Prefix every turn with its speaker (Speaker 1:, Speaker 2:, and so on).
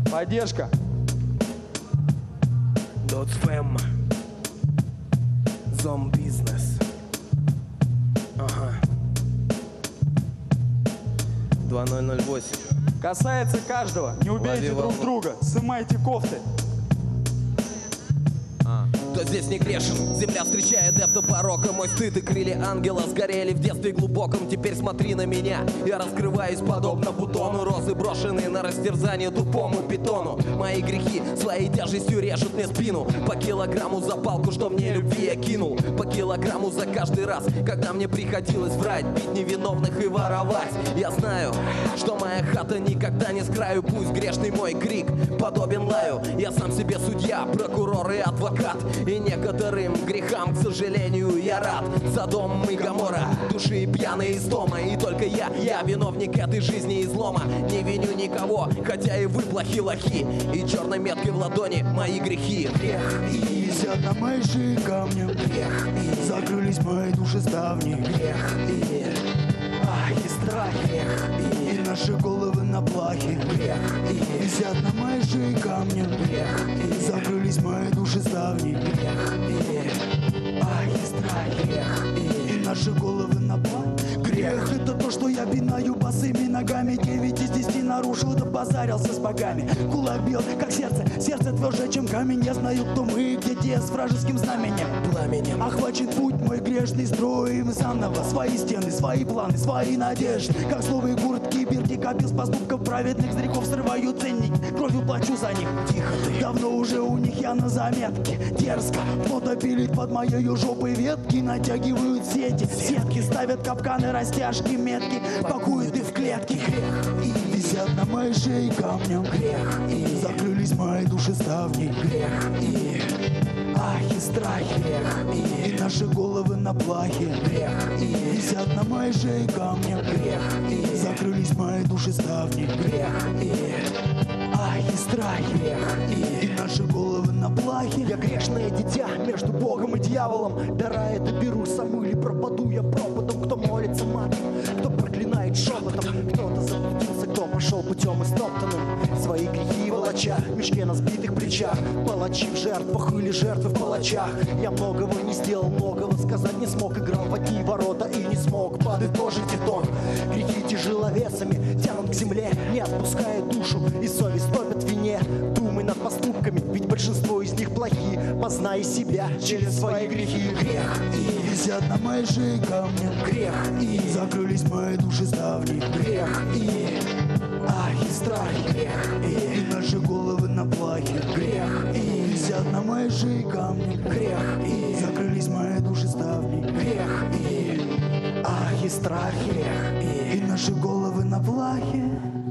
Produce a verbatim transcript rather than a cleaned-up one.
Speaker 1: Поддержка.
Speaker 2: Дотфэм. Зомбизнес. Ага. два ноль ноль восемь.
Speaker 1: Касается каждого. Не убейте
Speaker 2: Лови
Speaker 1: друг
Speaker 2: волну.
Speaker 1: друга. Сымайте кофты.
Speaker 2: Кто здесь не грешен? Земля встречает адепта порока. Мой стыд и крылья ангела сгорели в детстве глубоком. Теперь смотри на меня, я раскрываюсь подобно бутону. Розы брошены на растерзание тупому питону. Мои грехи своей тяжестью режут мне спину. По килограмму за палку, что мне любви я кинул. По килограмму за каждый раз, когда мне приходилось врать, бить невиновных и воровать. Я знаю, что моя хата никогда не с краю. Пусть грешный мой крик подобен лаю. Я сам себе судья, прокурор и адвокат. И некоторым грехам, к сожалению, я рад. Содом и Гоморра, души пьяные истома. И только я, я виновник этой жизни излома. Не виню никого, хотя и вы плохи лохи. И черной меткой в ладони мои грехи. Грех
Speaker 3: И висят на моей шее камнем.
Speaker 2: Грех и
Speaker 3: Закрылись мои души ставни.
Speaker 2: грех и
Speaker 3: Ах, и страх.
Speaker 2: грех и
Speaker 3: И наши головы на плахе.
Speaker 2: грех и
Speaker 3: Висят на моей шее камнем.
Speaker 2: грех и
Speaker 3: Закрылись мои души ставни.
Speaker 2: грех и
Speaker 3: Ах, и страх.
Speaker 2: грех и
Speaker 3: И наши головы на плахе. Грех — это то, что я пинаю босыми ногами. Девять из десяти нарушил, да позарился с богами. Кулак бьет, как сердце, сердце тверже, чем камень. Я знаю, кто мы, где те с вражеским знаменем.
Speaker 2: пламенем.
Speaker 3: Охвачен путь мой грешный, строим заново свои стены, свои планы, свои надежды. Как словые куртки, бирки, копил с поступков праведных зряков, срываю ценник, кровью плачу за них.
Speaker 2: Тихо ты.
Speaker 3: Давно уже у них я на заметке. Дерзко, кто-то пилит под моей жопой ветки. Натягивают сети, сетки, ставят капканы, растяжки, метки. Пакуют и в клетки. И висят на моей шее камнем.
Speaker 2: Грех и
Speaker 3: Закрылись мои души ставни.
Speaker 2: грех и
Speaker 3: Ах, и страхи.
Speaker 2: грех и
Speaker 3: И наши головы на плахе.
Speaker 2: грех и
Speaker 3: Висят на моей шее камнем.
Speaker 2: грех и
Speaker 3: Закрылись мои души ставни.
Speaker 2: грех и
Speaker 3: Ах, и страхи.
Speaker 2: грех и
Speaker 3: И наши головы на плахе.
Speaker 4: Я грешное дитя между Богом и дьяволом. Дара это беру сам или пропаду я пропадом. Кто молится матом, кто проклинает шепотом. Кто-то заблудился, кто пошел путем истоптанным. Свои грехи волоча в мешке на сбитых плечах. Палачи в жертвах или жертвы в палачах. Я многого не сделал, многого сказать не смог. Играл в одни ворота и не смог подытожить итог. Грехи тяжеловесами тянут к земле, не отпуская душу, и совесть топят в вине. Думай над поступками, ведь большинство из них плохи. Познай себя через свои грехи. Грех и
Speaker 3: Висят на моей шее камнем.
Speaker 4: грех и
Speaker 3: Закрылись мои души ставни.
Speaker 4: грех и
Speaker 3: Ах, и страхи.
Speaker 4: грех и
Speaker 3: И наши головы на плахе.
Speaker 4: грех и
Speaker 3: Висят на моей шее камнем.
Speaker 4: грех и
Speaker 3: Закрылись мои души ставни.
Speaker 4: грех и
Speaker 3: Ах, и страхи.
Speaker 4: грех и
Speaker 3: И наши головы на плахе.